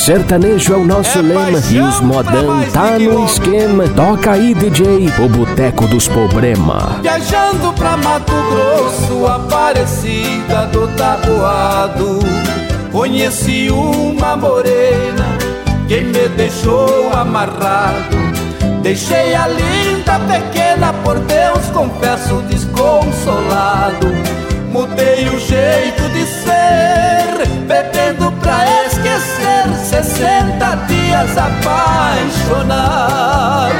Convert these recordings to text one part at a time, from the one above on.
Sertanejo é o nosso lema e os modão tá no esquema. Toca aí, DJ, o Boteco dos Problema. Viajando pra Mato Grosso, Aparecida do Taboado, conheci uma morena que me deixou amarrado. Deixei a linda pequena, por Deus confesso desconsolado. Mudei o jeito de ser, bebendo pra esquecer, 60 dias apaixonado.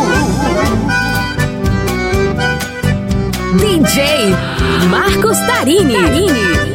DJ Marcos Tarini.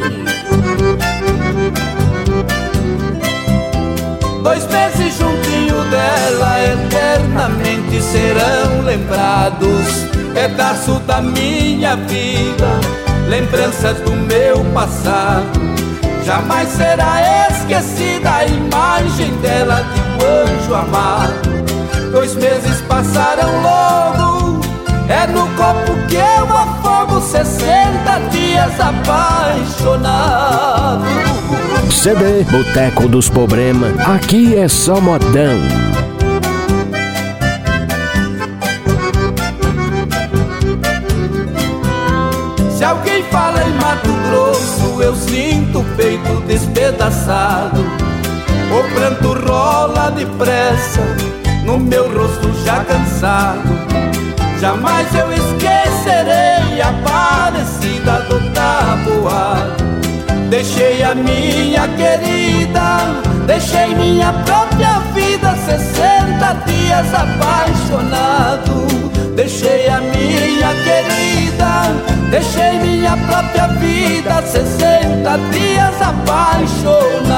2 meses juntinho dela, eternamente serão lembrados. Pedaço da minha vida, lembranças do meu passado. Jamais será esquecida a imagem dela de um anjo amado. 2 meses passaram logo, é no copo que eu afogo, 60 dias apaixonado. CD Boteco dos Problema, aqui é só modão. Se alguém fala em Mato Grosso, eu sinto o peito despedaçado. O pranto rola depressa no meu rosto já cansado. Jamais eu esquecerei a Aparecida do Taboado. Deixei a minha querida, deixei minha própria vida, 60 dias apaixonado. Deixei a minha querida, deixei minha própria vida, 60 dias apaixonado.